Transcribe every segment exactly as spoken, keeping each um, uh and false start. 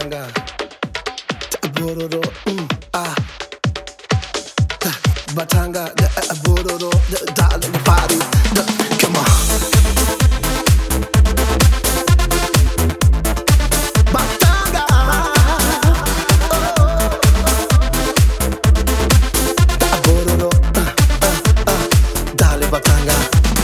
batanga. Bororo, mm, ah. Batanga, bororo, darling, party. Come on. Batanga, bororo, dale batanga.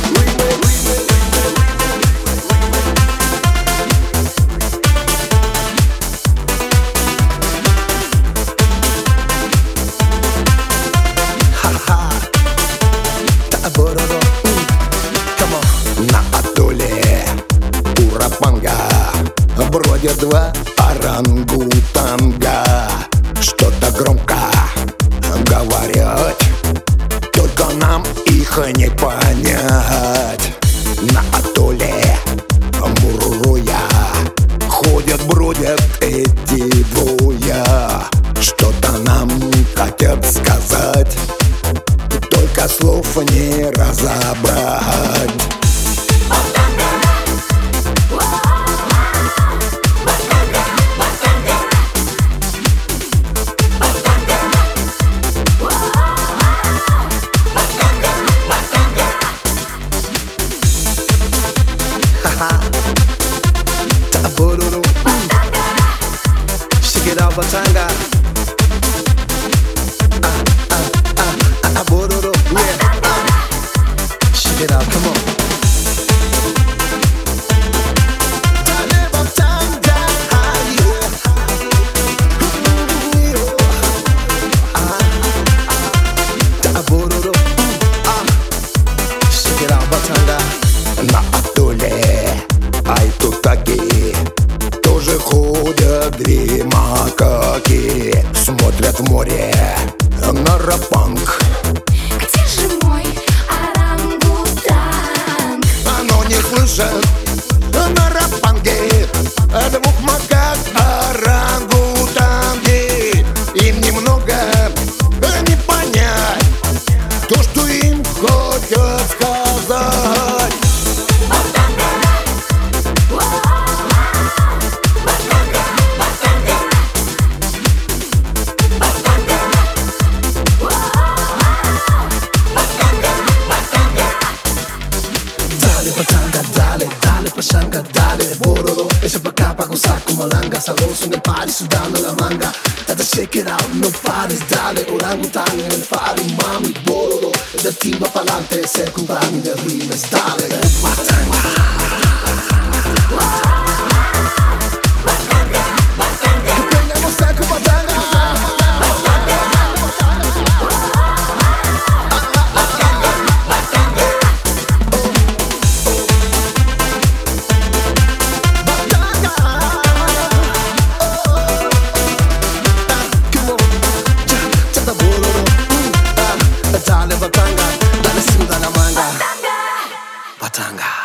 На атолле Урапанга бродят два орангутанга. Что-то громко говорят, только нам их не понять. На атолле Муруруя ходят, бродят эти двое. Что-то нам хотят сказать, только слов не разобрать. Bororo, shake it out, batanga. Ah, ah, ah, ah, bororo, yeah. Ah. Shake it out, come on. Dale batanga, yeah. Ah, bororo, ah. Shake it out, batanga. На атолле Айтутаки тоже ходят две макаки. Смотрят в море на рапанг. Где же мой орангутанг? Оно не слышат на рапанге двух макак орангутанги. Им немного не понять то, что им хотят сказать. Batanga, dale, dale, pachanga, dale, bororo. Ese pa' acá pa' gozar como malanga. Sabroso en el party, sudando la manga. Dale, shake it out, no pares, dale. Orangután en el party, mami, bororo. Del team va pa'lante, se cumplan de rimes, dale. Batanga. Dale batanga, dale suda la manga. Batanga.